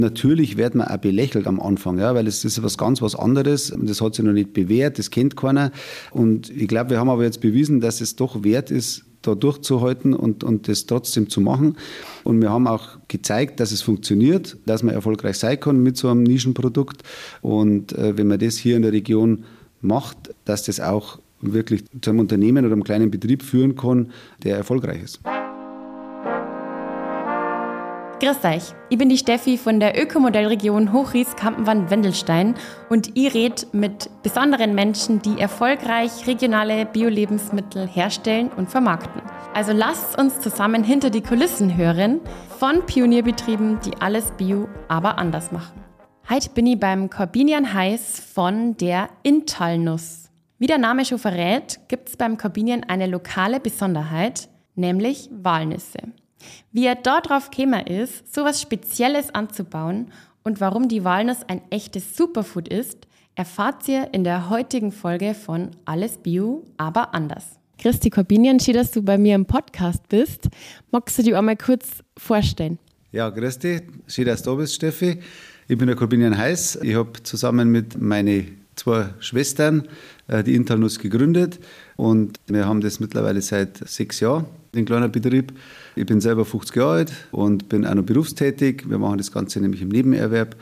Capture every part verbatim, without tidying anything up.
Natürlich wird man auch belächelt am Anfang, ja, weil es ist was ganz was anderes. Das hat sich noch nicht bewährt, das kennt keiner. Und ich glaube, wir haben aber jetzt bewiesen, dass es doch wert ist, da durchzuhalten und, und das trotzdem zu machen. Und wir haben auch gezeigt, dass es funktioniert, dass man erfolgreich sein kann mit so einem Nischenprodukt. Und äh, wenn man das hier in der Region macht, dass das auch wirklich zu einem Unternehmen oder einem kleinen Betrieb führen kann, der erfolgreich ist. Grüß euch, ich bin die Steffi von der Ökomodellregion Hochries-Kampenwand-Wendelstein und ich rede mit besonderen Menschen, die erfolgreich regionale Bio-Lebensmittel herstellen und vermarkten. Also lasst uns zusammen hinter die Kulissen hören von Pionierbetrieben, die alles Bio, aber anders machen. Heute bin ich beim Corbinian Heiß von der Intalnuss. Wie der Name schon verrät, gibt es beim Corbinian eine lokale Besonderheit, nämlich Walnüsse. Wie er dort drauf gekommen ist, sowas Spezielles anzubauen und warum die Walnuss ein echtes Superfood ist, erfahrt ihr in der heutigen Folge von Alles Bio, aber anders. Christi Corbinian, schön, dass du bei mir im Podcast bist. Magst du dich einmal kurz vorstellen? Ja, grüß dich. Schön, dass du da bist, Steffi. Ich bin der Corbinian Heiß. Ich habe zusammen mit meinen zwei Schwestern die Intalnuss gegründet und wir haben das mittlerweile seit sechs Jahren, den kleinen Betrieb. Ich bin selber fünfzig Jahre alt und bin auch noch berufstätig. Wir machen das Ganze nämlich im Nebenerwerb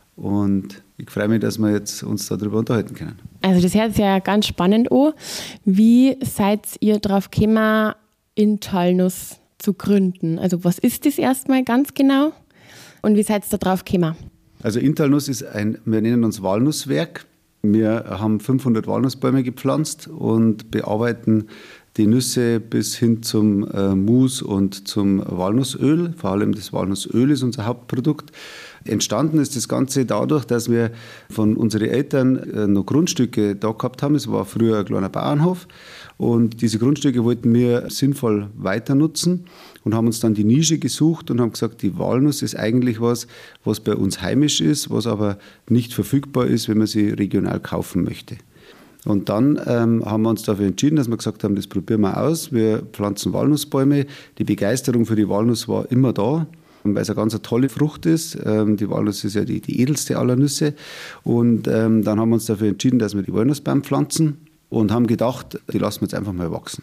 und ich freue mich, dass wir jetzt uns darüber unterhalten können. Also das hört sich ja ganz spannend an. Wie seid ihr drauf gekommen, Intalnuss zu gründen? Also was ist das erstmal ganz genau und wie seid ihr da drauf gekommen? Also Intalnuss ist ein, wir nennen uns Walnusswerk. Wir haben fünfhundert Walnussbäume gepflanzt und bearbeiten die Nüsse bis hin zum äh, Mus und zum Walnussöl. Vor allem das Walnussöl ist unser Hauptprodukt. Entstanden ist das Ganze dadurch, dass wir von unseren Eltern äh, noch Grundstücke da gehabt haben. Es war früher ein kleiner Bauernhof und diese Grundstücke wollten wir sinnvoll weiter nutzen und haben uns dann die Nische gesucht und haben gesagt, die Walnuss ist eigentlich was, was bei uns heimisch ist, was aber nicht verfügbar ist, wenn man sie regional kaufen möchte. Und dann ähm, haben wir uns dafür entschieden, dass wir gesagt haben, das probieren wir aus. Wir pflanzen Walnussbäume. Die Begeisterung für die Walnuss war immer da, weil es eine ganz tolle Frucht ist. Ähm, die Walnuss ist ja die, die edelste aller Nüsse. Und ähm, dann haben wir uns dafür entschieden, dass wir die Walnussbäume pflanzen und haben gedacht, die lassen wir jetzt einfach mal wachsen.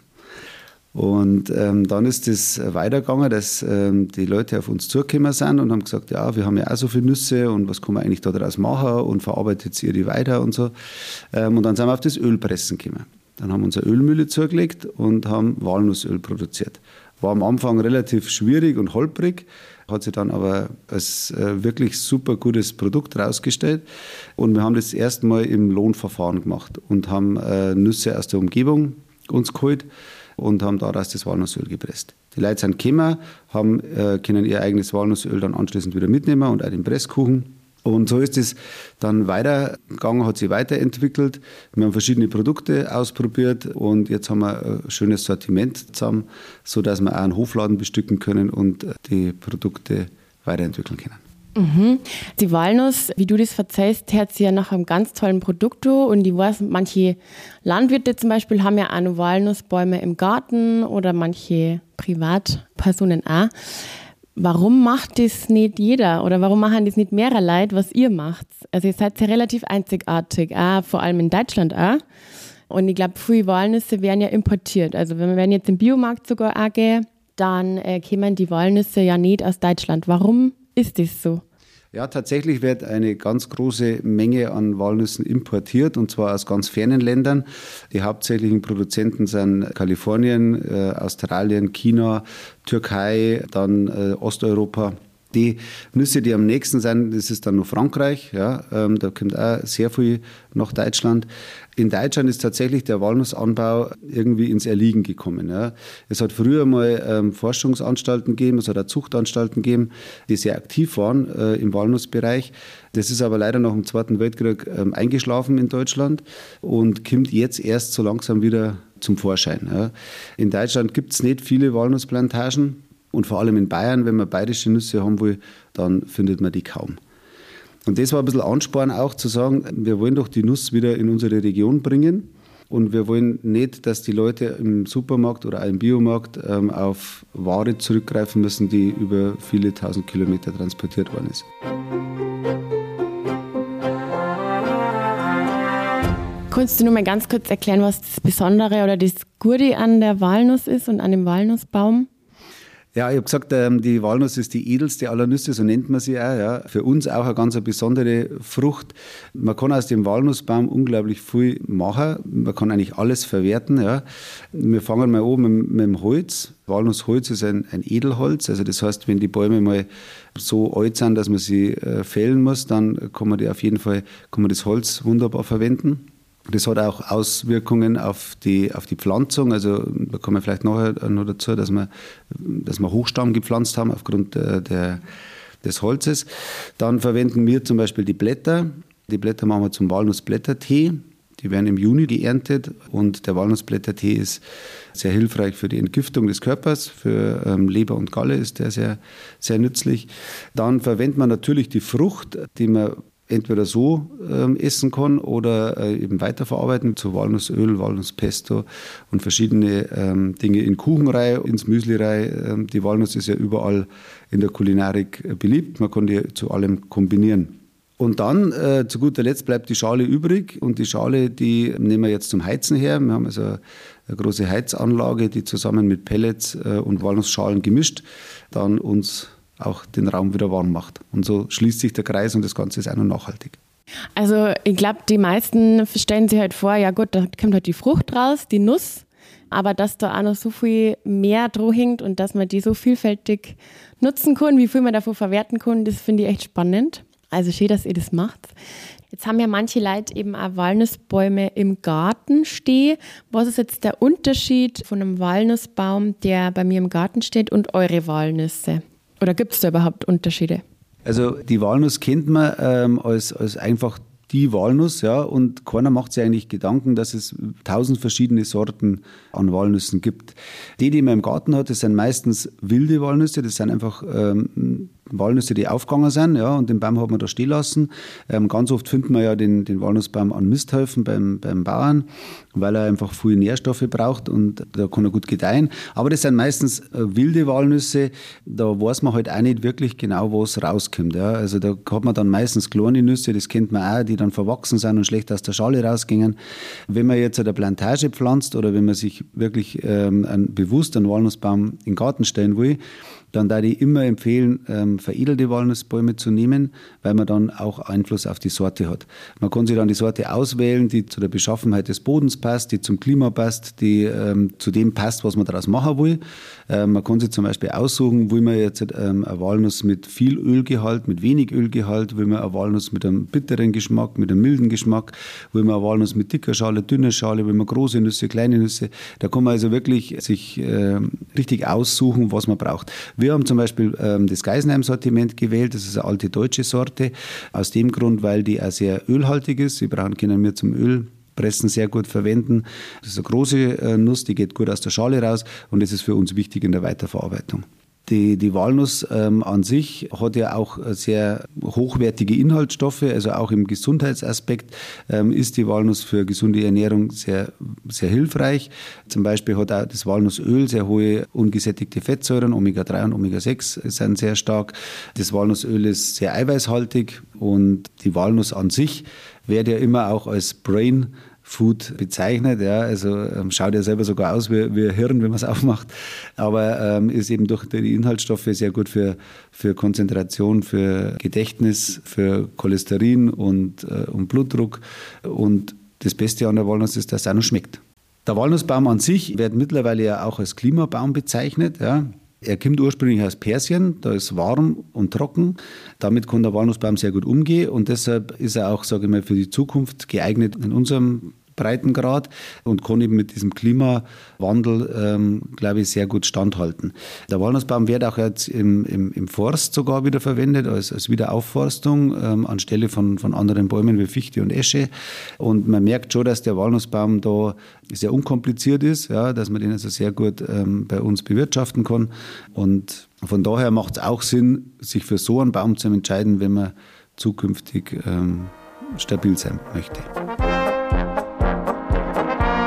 Und ähm, dann ist es weitergegangen, dass ähm, die Leute auf uns zugekommen sind und haben gesagt, ja, wir haben ja auch so viele Nüsse und was kann man eigentlich daraus machen und verarbeitet ihr die weiter und so. Ähm, und dann sind wir auf das Ölpressen gekommen. Dann haben wir unsere Ölmühle zugelegt und haben Walnussöl produziert. War am Anfang relativ schwierig und holprig, hat sich dann aber als äh, wirklich super gutes Produkt herausgestellt. Und wir haben das erste Mal im Lohnverfahren gemacht und haben äh, Nüsse aus der Umgebung uns geholt und haben daraus das Walnussöl gepresst. Die Leute sind gekommen, haben, äh, können ihr eigenes Walnussöl dann anschließend wieder mitnehmen und auch den Presskuchen. Und so ist es dann weitergegangen, hat sich weiterentwickelt. Wir haben verschiedene Produkte ausprobiert und jetzt haben wir ein schönes Sortiment zusammen, sodass wir auch einen Hofladen bestücken können und die Produkte weiterentwickeln können. Mhm. Die Walnuss, wie du das verzeihst, hört sich ja nach einem ganz tollen Produkt an. Und ich weiß, manche Landwirte zum Beispiel haben ja auch noch Walnussbäume im Garten oder manche Privatpersonen auch. Warum macht das nicht jeder oder warum machen das nicht mehrere Leute, was ihr macht? Also ihr seid ja relativ einzigartig, auch vor allem in Deutschland auch. Und ich glaube, viele Walnüsse werden ja importiert. Also wenn wir jetzt im Biomarkt sogar auch gehen, dann äh, kommen die Walnüsse ja nicht aus Deutschland. Warum ist das so? Ja, tatsächlich wird eine ganz große Menge an Walnüssen importiert und zwar aus ganz fernen Ländern. Die hauptsächlichen Produzenten sind Kalifornien, äh, Australien, China, Türkei, dann äh, Osteuropa. Die Nüsse, die am nächsten sind, das ist dann noch Frankreich. Ja, ähm, da kommt auch sehr viel nach Deutschland. In Deutschland ist tatsächlich der Walnussanbau irgendwie ins Erliegen gekommen. Ja. Es hat früher mal ähm, Forschungsanstalten gegeben, es hat auch Zuchtanstalten gegeben, die sehr aktiv waren äh, im Walnussbereich. Das ist aber leider nach dem Zweiten Weltkrieg ähm, eingeschlafen in Deutschland und kommt jetzt erst so langsam wieder zum Vorschein. Ja. In Deutschland gibt es nicht viele Walnussplantagen. Und vor allem in Bayern, wenn man bayerische Nüsse haben will, dann findet man die kaum. Und das war ein bisschen Ansporn auch zu sagen, wir wollen doch die Nuss wieder in unsere Region bringen. Und wir wollen nicht, dass die Leute im Supermarkt oder auch im Biomarkt ähm, auf Ware zurückgreifen müssen, die über viele tausend Kilometer transportiert worden ist. Kannst du nur mal ganz kurz erklären, was das Besondere oder das Gute an der Walnuss ist und an dem Walnussbaum? Ja, ich habe gesagt, die Walnuss ist die edelste aller Nüsse, so nennt man sie auch. Ja. Für uns auch eine ganz besondere Frucht. Man kann aus dem Walnussbaum unglaublich viel machen. Man kann eigentlich alles verwerten. Ja. Wir fangen mal oben mit, mit dem Holz. Walnussholz ist ein, ein Edelholz. Also das heißt, wenn die Bäume mal so alt sind, dass man sie äh, fällen muss, dann kann man die auf jeden Fall, kann man das Holz wunderbar verwenden. Das hat auch Auswirkungen auf die, auf die Pflanzung. Also da kommen wir vielleicht nachher noch dazu, dass wir, dass wir Hochstamm gepflanzt haben aufgrund der, der, des Holzes. Dann verwenden wir zum Beispiel die Blätter. Die Blätter machen wir zum Walnussblättertee. Die werden im Juni geerntet und der Walnussblättertee ist sehr hilfreich für die Entgiftung des Körpers. Für ähm, Leber und Galle ist der sehr, sehr nützlich. Dann verwendet man natürlich die Frucht, die man entweder so ähm, essen kann oder äh, eben weiterverarbeiten zu Walnussöl, Walnusspesto und verschiedene ähm, Dinge in Kuchen rein, ins Müsli rein. Ähm, die Walnuss ist ja überall in der Kulinarik äh, beliebt. Man kann die zu allem kombinieren. Und dann, äh, zu guter Letzt, bleibt die Schale übrig. Und die Schale, die nehmen wir jetzt zum Heizen her. Wir haben also eine große Heizanlage, die zusammen mit Pellets äh, und Walnussschalen gemischt dann uns auch den Raum wieder warm macht. Und so schließt sich der Kreis und das Ganze ist auch noch nachhaltig. Also ich glaube, die meisten stellen sich halt vor, ja gut, da kommt halt die Frucht raus, die Nuss, aber dass da auch noch so viel mehr dran hängt und dass man die so vielfältig nutzen kann, wie viel man davon verwerten kann, das finde ich echt spannend. Also schön, dass ihr das macht. Jetzt haben ja manche Leute eben auch Walnussbäume im Garten stehen. Was ist jetzt der Unterschied von einem Walnussbaum, der bei mir im Garten steht, und eure Walnüsse? Oder gibt es da überhaupt Unterschiede? Also die Walnuss kennt man ähm, als, als einfach die Walnuss, ja, und keiner macht sich eigentlich Gedanken, dass es tausend verschiedene Sorten an Walnüssen gibt. Die, die man im Garten hat, das sind meistens wilde Walnüsse, das sind einfach ähm, Walnüsse, die aufgegangen sind, ja, und den Baum hat man da stehen lassen. Ähm, ganz oft findet man ja den, den Walnussbaum an Misthöfen beim, beim Bauern, weil er einfach viel Nährstoffe braucht und da kann er gut gedeihen. Aber das sind meistens äh, wilde Walnüsse, da weiß man halt auch nicht wirklich genau, was rauskommt. Ja. Also da hat man dann meistens kleine Nüsse, das kennt man auch, die dann verwachsen sind und schlecht aus der Schale rausgingen. Wenn man jetzt eine Plantage pflanzt oder wenn man sich wirklich ähm, ein, bewusst einen Walnussbaum in den Garten stellen will, dann da ich immer empfehlen, ähm, veredelte Walnussbäume zu nehmen, weil man dann auch Einfluss auf die Sorte hat. Man kann sich dann die Sorte auswählen, die zu der Beschaffenheit des Bodens passt, die zum Klima passt, die ähm, zu dem passt, was man daraus machen will. Ähm, man kann sich zum Beispiel aussuchen, will man jetzt ähm, eine Walnuss mit viel Ölgehalt, mit wenig Ölgehalt, will man eine Walnuss mit einem bitteren Geschmack, mit einem milden Geschmack, will man eine Walnuss mit dicker Schale, dünner Schale, will man große Nüsse, kleine Nüsse. Da kann man also wirklich sich äh, richtig aussuchen, was man braucht. Wir haben zum Beispiel ähm, das Geisenheim-Sortiment gewählt. Das ist eine alte deutsche Sorte. Aus dem Grund, weil die auch sehr ölhaltig ist. Sie brauchen, können wir zum Ölpressen sehr gut verwenden. Das ist eine große äh, Nuss, die geht gut aus der Schale raus und das ist für uns wichtig in der Weiterverarbeitung. Die, die Walnuss ähm, an sich hat ja auch sehr hochwertige Inhaltsstoffe, also auch im Gesundheitsaspekt ähm, ist die Walnuss für gesunde Ernährung sehr, sehr hilfreich. Zum Beispiel hat auch das Walnussöl sehr hohe ungesättigte Fettsäuren, Omega drei und Omega sechs sind sehr stark. Das Walnussöl ist sehr eiweißhaltig und die Walnuss an sich wird ja immer auch als Brain Food bezeichnet, ja, also ähm, schaut ja selber sogar aus wie, wie ein Hirn, wenn man es aufmacht, aber ähm, ist eben durch die Inhaltsstoffe sehr gut für, für Konzentration, für Gedächtnis, für Cholesterin und, äh, und Blutdruck und das Beste an der Walnuss ist, dass es auch noch schmeckt. Der Walnussbaum an sich wird mittlerweile ja auch als Klimabaum bezeichnet, ja. Er kommt ursprünglich aus Persien, da ist warm und trocken. Damit kann der Walnussbaum sehr gut umgehen und deshalb ist er auch, sage ich mal, für die Zukunft geeignet in unserem Breitengrad und kann eben mit diesem Klimawandel, ähm, glaube ich, sehr gut standhalten. Der Walnussbaum wird auch jetzt im, im, im Forst sogar wieder verwendet, als, als Wiederaufforstung ähm, anstelle von, von anderen Bäumen wie Fichte und Esche. Und man merkt schon, dass der Walnussbaum da sehr unkompliziert ist, ja, dass man den also sehr gut ähm, bei uns bewirtschaften kann. Und von daher macht es auch Sinn, sich für so einen Baum zu entscheiden, wenn man zukünftig ähm, stabil sein möchte.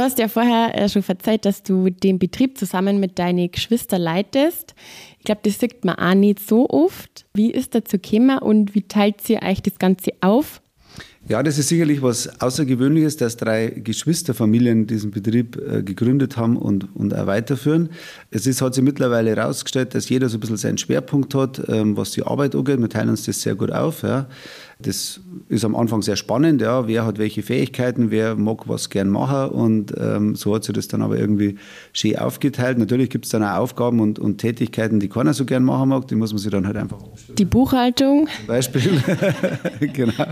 Du hast ja vorher schon erzählt, dass du den Betrieb zusammen mit deinen Geschwistern leitest. Ich glaube, das sieht man auch nicht so oft. Wie ist dazu gekommen und wie teilt ihr euch das Ganze auf? Ja, das ist sicherlich was Außergewöhnliches, dass drei Geschwisterfamilien diesen Betrieb äh, gegründet haben und, und auch weiterführen. Es ist, hat sich mittlerweile herausgestellt, dass jeder so ein bisschen seinen Schwerpunkt hat, ähm, was die Arbeit angeht. Wir teilen uns das sehr gut auf. Ja. Das ist am Anfang sehr spannend. Ja. Wer hat welche Fähigkeiten, wer mag was gern machen. Und ähm, so hat sich das dann aber irgendwie schön aufgeteilt. Natürlich gibt es dann auch Aufgaben und, und Tätigkeiten, die keiner so gern machen mag. Die muss man sich dann halt einfach abstimmen. Die Buchhaltung. Zum Beispiel. Genau.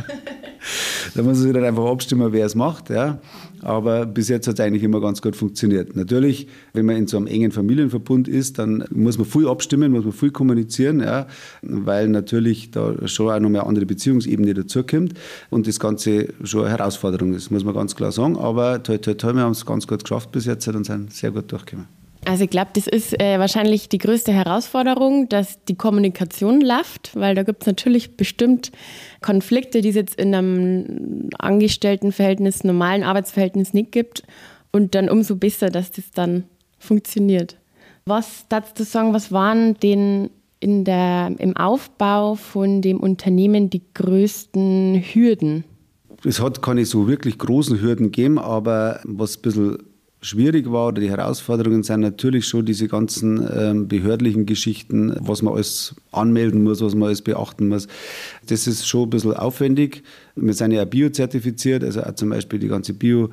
Da muss man sich dann einfach abstimmen, wer es macht. Ja. Aber bis jetzt hat es eigentlich immer ganz gut funktioniert. Natürlich, wenn man in so einem engen Familienverbund ist, dann muss man viel abstimmen, muss man viel kommunizieren, ja, weil natürlich da schon auch noch eine andere Beziehungsebene dazukommt und das Ganze schon eine Herausforderung ist, muss man ganz klar sagen. Aber toi, toi, toi, wir haben es ganz gut geschafft bis jetzt und sind sehr gut durchgekommen. Also ich glaube, das ist äh, wahrscheinlich die größte Herausforderung, dass die Kommunikation läuft, weil da gibt es natürlich bestimmt Konflikte, die es jetzt in einem Angestelltenverhältnis, normalen Arbeitsverhältnis nicht gibt. Und dann umso besser, dass das dann funktioniert. Was darfst du sagen, was waren denn in der, im Aufbau von dem Unternehmen die größten Hürden? Es hat keine so wirklich großen Hürden gegeben, aber was ein bisschen schwierig war oder die Herausforderungen sind natürlich schon diese ganzen ähm, behördlichen Geschichten, was man alles anmelden muss, was man alles beachten muss. Das ist schon ein bisschen aufwendig. Wir sind ja auch biozertifiziert, also auch zum Beispiel die ganze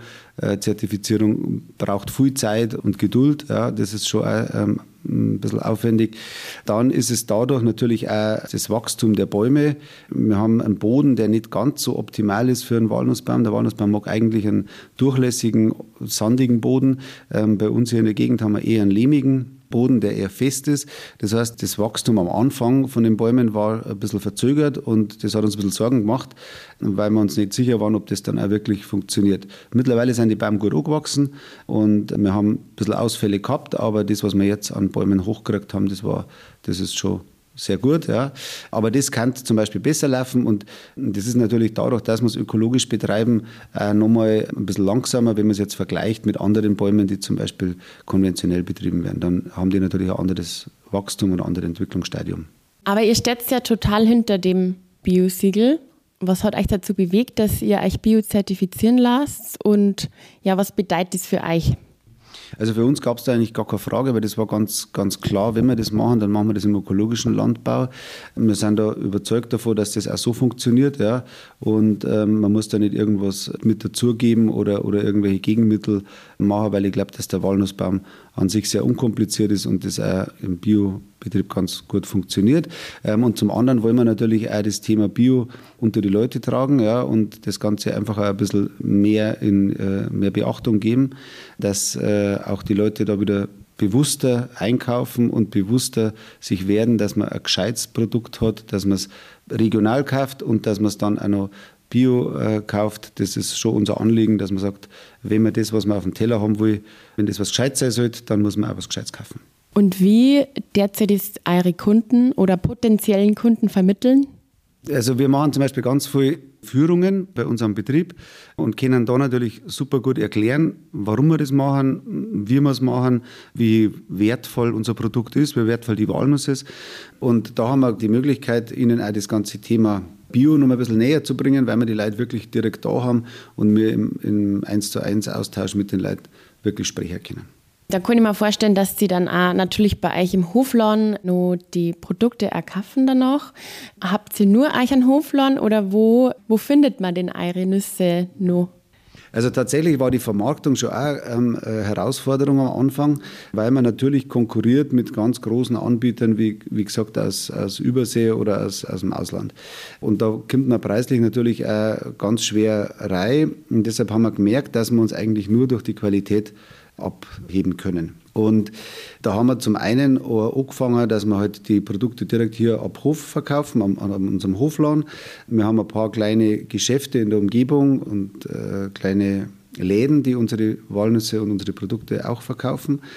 Bio-Zertifizierung braucht viel Zeit und Geduld. Ja, das ist schon auch ähm, ein bisschen aufwendig. Dann ist es dadurch natürlich auch das Wachstum der Bäume. Wir haben einen Boden, der nicht ganz so optimal ist für einen Walnussbaum. Der Walnussbaum mag eigentlich einen durchlässigen, sandigen Boden. Ähm, bei uns hier in der Gegend haben wir eher einen lehmigen Boden, der eher fest ist. Das heißt, das Wachstum am Anfang von den Bäumen war ein bisschen verzögert und das hat uns ein bisschen Sorgen gemacht, weil wir uns nicht sicher waren, ob das dann auch wirklich funktioniert. Mittlerweile sind die Bäume gut angewachsen und wir haben ein bisschen Ausfälle gehabt, aber das, was wir jetzt an Bäumen hochgekriegt haben, das war, das ist schon sehr gut, ja. Aber das kann zum Beispiel besser laufen und das ist natürlich dadurch, dass wir es ökologisch betreiben, äh, nochmal ein bisschen langsamer, wenn man es jetzt vergleicht mit anderen Bäumen, die zum Beispiel konventionell betrieben werden. Dann haben die natürlich ein anderes Wachstum und ein anderes Entwicklungsstadium. Aber ihr steht ja total hinter dem Bio-Siegel. Was hat euch dazu bewegt, dass ihr euch bio-zertifizieren lasst und ja, was bedeutet das für euch? Also für uns gab es da eigentlich gar keine Frage, weil das war ganz, ganz klar, wenn wir das machen, dann machen wir das im ökologischen Landbau. Wir sind da überzeugt davon, dass das auch so funktioniert. Ja. Und ähm, man muss da nicht irgendwas mit dazugeben oder, oder irgendwelche Gegenmittel machen, weil ich glaube, dass der Walnussbaum an sich sehr unkompliziert ist und das auch im Biobetrieb ganz gut funktioniert. Ähm, und zum anderen wollen wir natürlich auch das Thema Bio unter die Leute tragen, ja, und das Ganze einfach auch ein bisschen mehr in äh, mehr Beachtung geben, dass äh, auch die Leute da wieder bewusster einkaufen und bewusster sich werden, dass man ein gescheites Produkt hat, dass man es regional kauft und dass man es dann auch noch Bio äh, kauft. Das ist schon unser Anliegen, dass man sagt, wenn man das, was man auf dem Teller haben will, wenn das was Gescheites sein sollte, dann muss man auch was Gescheites kaufen. Und wie derzeit ist eure Kunden oder potenziellen Kunden vermitteln? Also wir machen zum Beispiel ganz viele Führungen bei unserem Betrieb und können da natürlich super gut erklären, warum wir das machen, wie wir es machen, wie wertvoll unser Produkt ist, wie wertvoll die Walnuss ist. Und da haben wir die Möglichkeit, ihnen auch das ganze Thema Bio noch mal ein bisschen näher zu bringen, weil wir die Leute wirklich direkt da haben und wir im, im eins zu eins Austausch mit den Leuten wirklich sprechen können. Da kann ich mir vorstellen, dass Sie dann auch natürlich bei euch im Hofladen noch die Produkte erkaufen danach. Habt ihr nur euch einen Hofladen oder wo, wo findet man denn eure Nüsse noch? Also tatsächlich war die Vermarktung schon auch ähm, eine Herausforderung am Anfang, weil man natürlich konkurriert mit ganz großen Anbietern, wie, wie gesagt, aus, aus Übersee oder aus, aus dem Ausland. Und da kommt man preislich natürlich auch ganz schwer rein. Und deshalb haben wir gemerkt, dass wir uns eigentlich nur durch die Qualität abheben können. Und da haben wir zum einen angefangen, dass wir halt die Produkte direkt hier ab Hof verkaufen, an, an unserem Hofladen. Wir haben ein paar kleine Geschäfte in der Umgebung und äh, kleine Läden, die unsere Walnüsse und unsere Produkte auch verkaufen.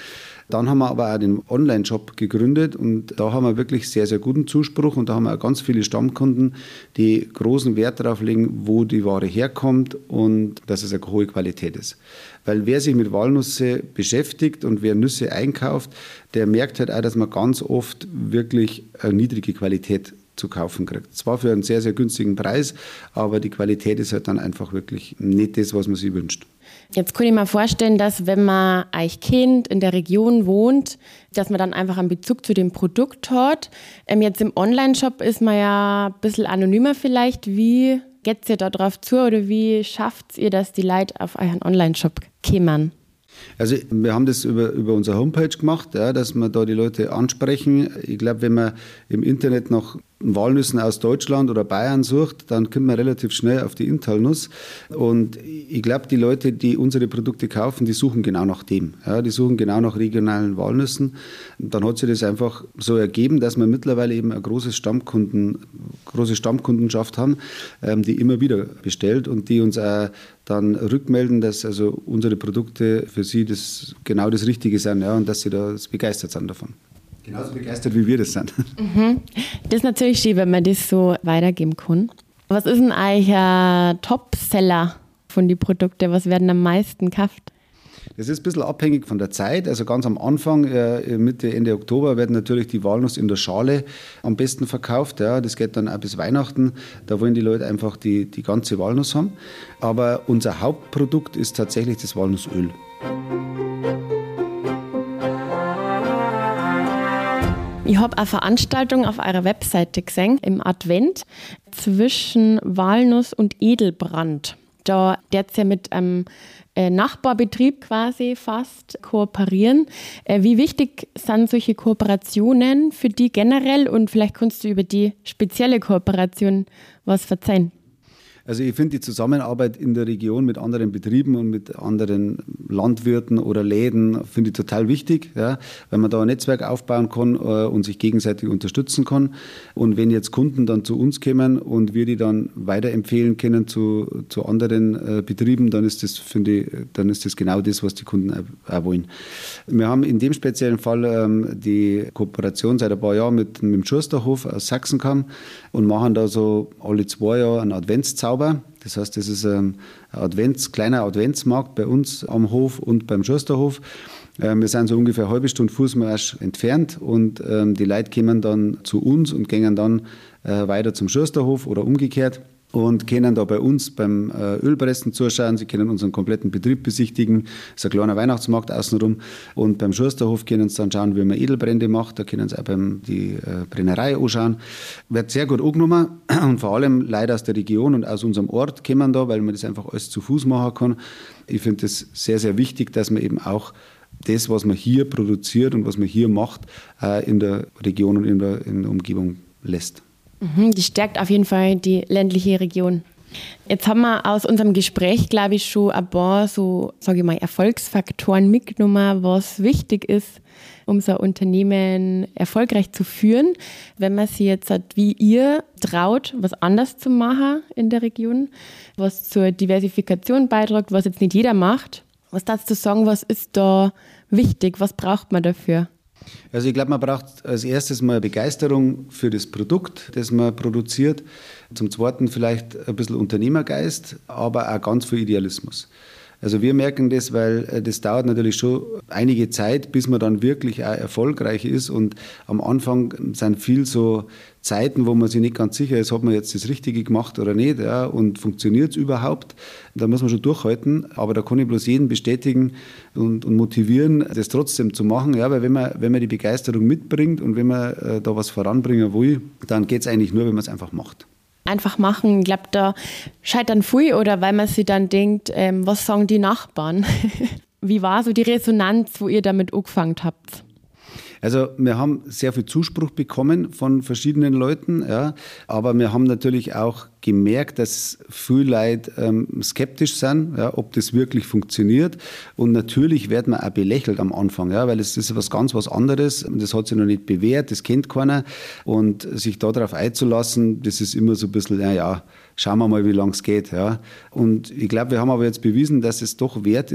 Dann haben wir aber auch den Online-Shop gegründet und da haben wir wirklich sehr, sehr guten Zuspruch und da haben wir auch ganz viele Stammkunden, die großen Wert darauf legen, wo die Ware herkommt und dass es eine hohe Qualität ist. Weil wer sich mit Walnüsse beschäftigt und wer Nüsse einkauft, der merkt halt auch, dass man ganz oft wirklich eine niedrige Qualität zu kaufen kriegt. Zwar für einen sehr, sehr günstigen Preis, aber die Qualität ist halt dann einfach wirklich nicht das, was man sich wünscht. Jetzt kann ich mir vorstellen, dass wenn man euch kennt, in der Region wohnt, dass man dann einfach einen Bezug zu dem Produkt hat. Ähm, jetzt im Online-Shop ist man ja ein bisschen anonymer vielleicht. Wie geht ihr da drauf zu oder wie schafft ihr, dass die Leute auf euren Online-Shop kommen? Also wir haben das über, über unsere Homepage gemacht, ja, dass wir da die Leute ansprechen. Ich glaube, wenn man im Internet nach Walnüssen aus Deutschland oder Bayern sucht, dann kommt man relativ schnell auf die Inntalnuss. Und ich glaube, die Leute, die unsere Produkte kaufen, die suchen genau nach dem. Ja, die suchen genau nach regionalen Walnüssen. Und dann hat sich das einfach so ergeben, dass wir mittlerweile eben eine große, Stammkunden, große Stammkundenschaft haben, ähm, die immer wieder bestellt und die uns auch dann rückmelden, dass also unsere Produkte für sie das, genau das Richtige sind, ja, und dass sie da begeistert sind davon. Genauso begeistert, wie wir das sind. Mhm. Das ist natürlich schön, wenn man das so weitergeben kann. Was ist denn eigentlich ein Top-Seller von den Produkten? Was werden am meisten gekauft? Das ist ein bisschen abhängig von der Zeit. Also ganz am Anfang, Mitte, Ende Oktober, werden natürlich die Walnuss in der Schale am besten verkauft. Ja, das geht dann auch bis Weihnachten. Da wollen die Leute einfach die, die ganze Walnuss haben. Aber unser Hauptprodukt ist tatsächlich das Walnussöl. Ich habe eine Veranstaltung auf eurer Webseite gesehen, im Advent, zwischen Walnuss und Edelbrand. Da wird ja mit einem äh, Nachbarbetrieb quasi fast kooperieren. Äh, wie wichtig sind solche Kooperationen für die generell und vielleicht kannst du über die spezielle Kooperation was verzeihen? Also ich finde die Zusammenarbeit in der Region mit anderen Betrieben und mit anderen Landwirten oder Läden finde ich total wichtig, ja, weil man da ein Netzwerk aufbauen kann äh, und sich gegenseitig unterstützen kann. Und wenn jetzt Kunden dann zu uns kommen und wir die dann weiterempfehlen können zu, zu anderen äh, Betrieben, dann ist das, finde ich, dann ist das genau das, was die Kunden auch, auch wollen. Wir haben in dem speziellen Fall ähm, die Kooperation seit ein paar Jahren mit, mit dem Schusterhof aus Sachsenkamm und machen da so alle zwei Jahre einen Adventszauber. Das heißt, das ist ein Advents, kleiner Adventsmarkt bei uns am Hof und beim Schusterhof. Wir sind so ungefähr eine halbe Stunde Fußmarsch entfernt und die Leute kommen dann zu uns und gehen dann weiter zum Schusterhof oder umgekehrt und können da bei uns beim Ölpressen zuschauen. Sie können unseren kompletten Betrieb besichtigen. Es ist ein kleiner Weihnachtsmarkt außenrum. Und beim Schusterhof können Sie dann schauen, wie man Edelbrände macht. Da können Sie auch beim die Brennerei anschauen. Wird sehr gut angenommen und vor allem Leute aus der Region und aus unserem Ort kommen da, weil man das einfach alles zu Fuß machen kann. Ich finde es sehr, sehr wichtig, dass man eben auch das, was man hier produziert und was man hier macht, in der Region und in der, in der Umgebung lässt. Die stärkt auf jeden Fall die ländliche Region. Jetzt haben wir aus unserem Gespräch, glaube ich, schon ein paar so, sage ich mal, Erfolgsfaktoren mitgenommen, was wichtig ist, um so ein Unternehmen erfolgreich zu führen. Wenn man sich jetzt hat, wie ihr traut, was anders zu machen in der Region, was zur Diversifikation beiträgt, was jetzt nicht jeder macht. Was darfst du sagen, was ist da wichtig, was braucht man dafür? Also ich glaube, man braucht als erstes mal Begeisterung für das Produkt, das man produziert. Zum Zweiten vielleicht ein bisschen Unternehmergeist, aber auch ganz viel Idealismus. Also wir merken das, weil das dauert natürlich schon einige Zeit, bis man dann wirklich auch erfolgreich ist. Und am Anfang sind viel so Zeiten, wo man sich nicht ganz sicher ist, hat man jetzt das Richtige gemacht oder nicht, ja, und funktioniert es überhaupt. Da muss man schon durchhalten, aber da kann ich bloß jeden bestätigen und, und motivieren, das trotzdem zu machen. Ja, weil wenn man, wenn man die Begeisterung mitbringt und wenn man äh, da was voranbringen will, dann geht es eigentlich nur, wenn man es einfach macht. Einfach machen, ich glaube, da scheitern viel oder weil man sich dann denkt, ähm, was sagen die Nachbarn? Wie war so die Resonanz, wo ihr damit angefangen habt? Also wir haben sehr viel Zuspruch bekommen von verschiedenen Leuten, ja, aber wir haben natürlich auch gemerkt, dass viele Leute ähm, skeptisch sind, ja, ob das wirklich funktioniert. Und natürlich wird man auch belächelt am Anfang, ja, weil es ist was ganz was anderes. Das hat sich noch nicht bewährt, das kennt keiner. Und sich darauf einzulassen, das ist immer so ein bisschen, ja, ja, schauen wir mal, wie lange es geht. Ja. Und ich glaube, wir haben aber jetzt bewiesen, dass es doch wert ist,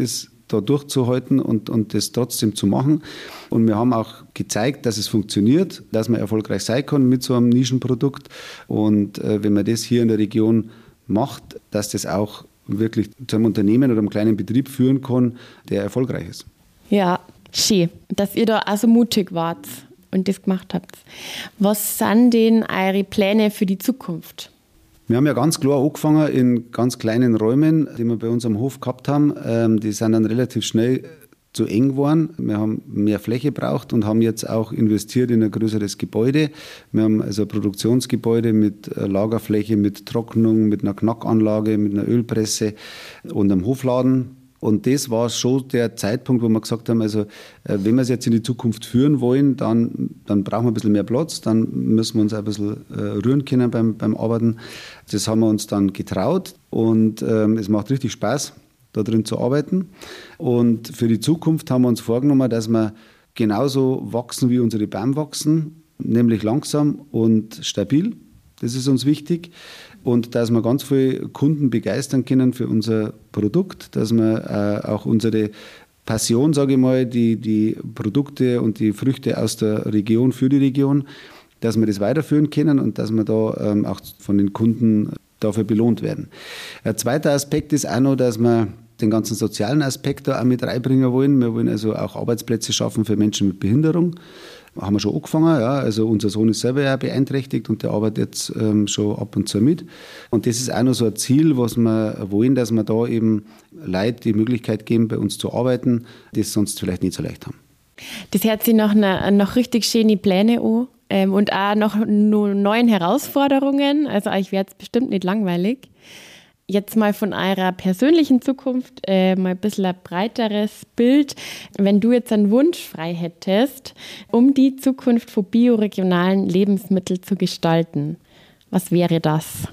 da durchzuhalten und, und das trotzdem zu machen. Und wir haben auch gezeigt, dass es funktioniert, dass man erfolgreich sein kann mit so einem Nischenprodukt. Und äh, wenn man das hier in der Region macht, dass das auch wirklich zu einem Unternehmen oder einem kleinen Betrieb führen kann, der erfolgreich ist. Ja, schön, dass ihr da auch so mutig wart und das gemacht habt. Was sind denn eure Pläne für die Zukunft? Wir haben ja ganz klar angefangen in ganz kleinen Räumen, die wir bei uns am Hof gehabt haben. Die sind dann relativ schnell zu eng geworden. Wir haben mehr Fläche gebraucht und haben jetzt auch investiert in ein größeres Gebäude. Wir haben also ein Produktionsgebäude mit Lagerfläche, mit Trocknung, mit einer Knackanlage, mit einer Ölpresse und einem Hofladen. Und das war schon der Zeitpunkt, wo wir gesagt haben, also wenn wir es jetzt in die Zukunft führen wollen, dann, dann brauchen wir ein bisschen mehr Platz, dann müssen wir uns ein bisschen äh, rühren können beim, beim Arbeiten. Das haben wir uns dann getraut und ähm, es macht richtig Spaß, da drin zu arbeiten. Und für die Zukunft haben wir uns vorgenommen, dass wir genauso wachsen, wie unsere Bäume wachsen, nämlich langsam und stabil. Das ist uns wichtig. Und dass wir ganz viele Kunden begeistern können für unser Produkt, dass wir äh, auch unsere Passion, sage ich mal, die, die Produkte und die Früchte aus der Region für die Region, dass wir das weiterführen können und dass wir da ähm, auch von den Kunden dafür belohnt werden. Ein zweiter Aspekt ist auch noch, dass wir den ganzen sozialen Aspekt da auch mit reinbringen wollen. Wir wollen also auch Arbeitsplätze schaffen für Menschen mit Behinderung. Haben wir schon angefangen, ja. Also unser Sohn ist selber ja beeinträchtigt und der arbeitet jetzt ähm, schon ab und zu mit. Und das ist auch noch so ein Ziel, was wir wollen, dass wir da eben Leuten die Möglichkeit geben, bei uns zu arbeiten, die es sonst vielleicht nicht so leicht haben. Das hört sich nach, einer, nach richtig schönen Pläne an ähm, und auch nach neuen Herausforderungen. Also euch wird es bestimmt nicht langweilig. Jetzt mal von eurer persönlichen Zukunft äh, mal ein bisschen ein breiteres Bild. Wenn du jetzt einen Wunsch frei hättest, um die Zukunft von bioregionalen Lebensmitteln zu gestalten, was wäre das?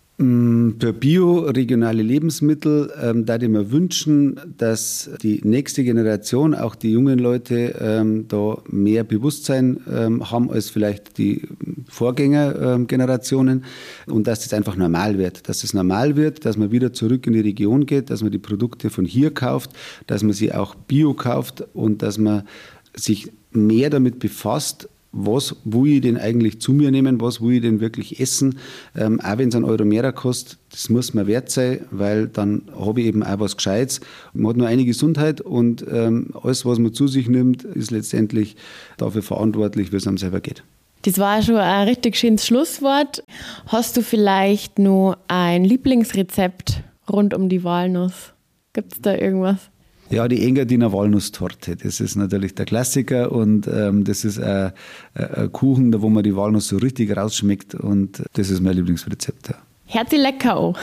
Für bioregionale Lebensmittel ähm, da ich mir wünschen, dass die nächste Generation, auch die jungen Leute, ähm, da mehr Bewusstsein ähm, haben als vielleicht die Vorgängergenerationen ähm, und dass das einfach normal wird. Dass es normal wird, dass man wieder zurück in die Region geht, dass man die Produkte von hier kauft, dass man sie auch bio kauft und dass man sich mehr damit befasst, was will ich denn eigentlich zu mir nehmen, was will ich denn wirklich essen, ähm, auch wenn es einen Euro mehr kostet, das muss mir wert sein, weil dann habe ich eben auch was Gescheites. Man hat nur eine Gesundheit und ähm, alles, was man zu sich nimmt, ist letztendlich dafür verantwortlich, wie es einem selber geht. Das war schon ein richtig schönes Schlusswort. Hast du vielleicht noch ein Lieblingsrezept rund um die Walnuss? Gibt es da irgendwas? Ja, die Engadiner Walnusstorte, das ist natürlich der Klassiker und ähm, das ist ein, ein Kuchen, wo man die Walnuss so richtig rausschmeckt und das ist mein Lieblingsrezept. Ja. Herzlich lecker auch.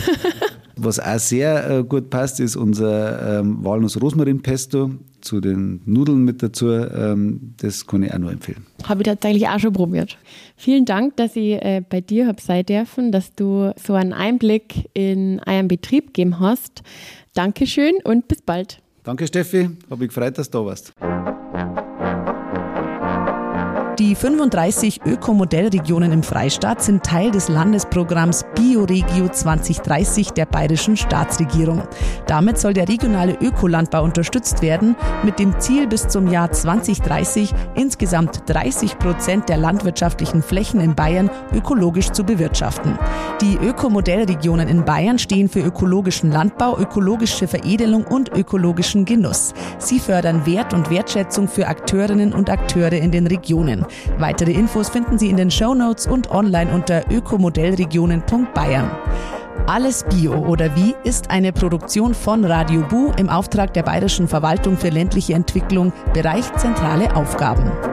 Was auch sehr äh, gut passt, ist unser ähm, Walnuss-Rosmarin-Pesto zu den Nudeln mit dazu. Ähm, das kann ich auch nur empfehlen. Habe ich tatsächlich auch schon probiert. Vielen Dank, dass ich äh, bei dir habe sein dürfen, dass du so einen Einblick in euren Betrieb gegeben hast. Dankeschön und bis bald. Danke Steffi, habe mich gefreut, dass du da warst. Die fünfunddreißig Ökomodellregionen im Freistaat sind Teil des Landesprogramms Bioregio zwanzig dreißig der bayerischen Staatsregierung. Damit soll der regionale Ökolandbau unterstützt werden, mit dem Ziel, bis zum Jahr zwanzig dreißig insgesamt dreißig Prozent der landwirtschaftlichen Flächen in Bayern ökologisch zu bewirtschaften. Die Ökomodellregionen in Bayern stehen für ökologischen Landbau, ökologische Veredelung und ökologischen Genuss. Sie fördern Wert und Wertschätzung für Akteurinnen und Akteure in den Regionen. Weitere Infos finden Sie in den Shownotes und online unter ökomodellregionen punkt bayern. Alles Bio oder wie ist eine Produktion von Radio Bu im Auftrag der Bayerischen Verwaltung für ländliche Entwicklung, Bereich zentrale Aufgaben.